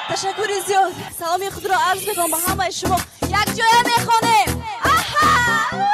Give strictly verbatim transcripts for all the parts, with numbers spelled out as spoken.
تشکر زیاد. سلامی خود را عرض میکنم به همه شما. یک جای میخوانیم. آها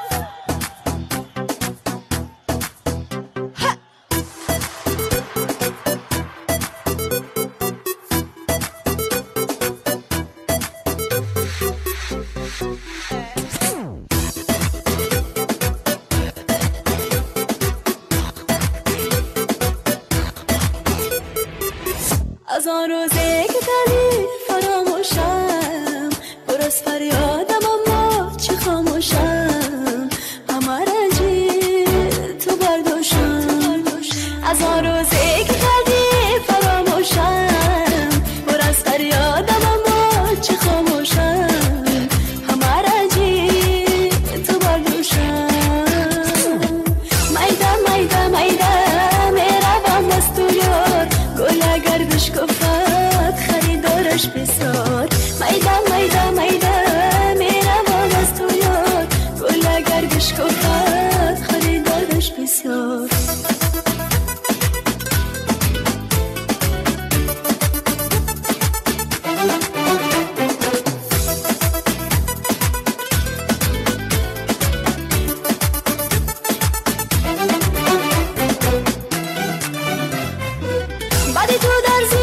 از آن روزی که دلی فراموشم پر از فریادم اما چه خاموشم همه رنجی تو برداشتم از آن روزی که دلی فراموشم پر از فریادم اما چه خاموشم همه رنجی تو برداشتم میده میده میده میروم از تو یار گل اگر بشکفت خریدارش بسار میده میده میده میروم از تو یار گل اگر بشکفت خریدارش بسار بعد تو در